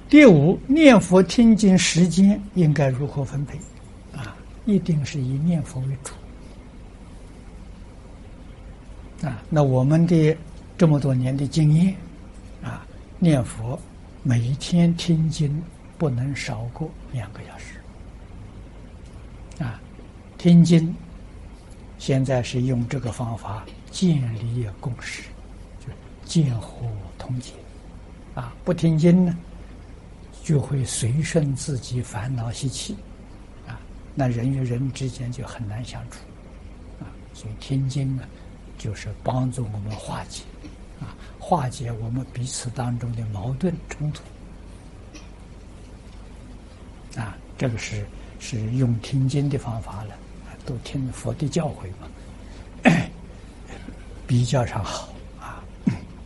第五，念佛听经时间应该如何分配？一定是以念佛为主。那我们的这么多年的经验，念佛每一天听经不能少过2个小时。听经现在是用这个方法建立共识，就见惑通解。不听经呢，就会随顺自己烦恼习气，那人与人之间就很难相处。所以听经呢，就是帮助我们化解我们彼此当中的矛盾冲突。这个是用听经的方法了，都听佛的教诲嘛，比较上好。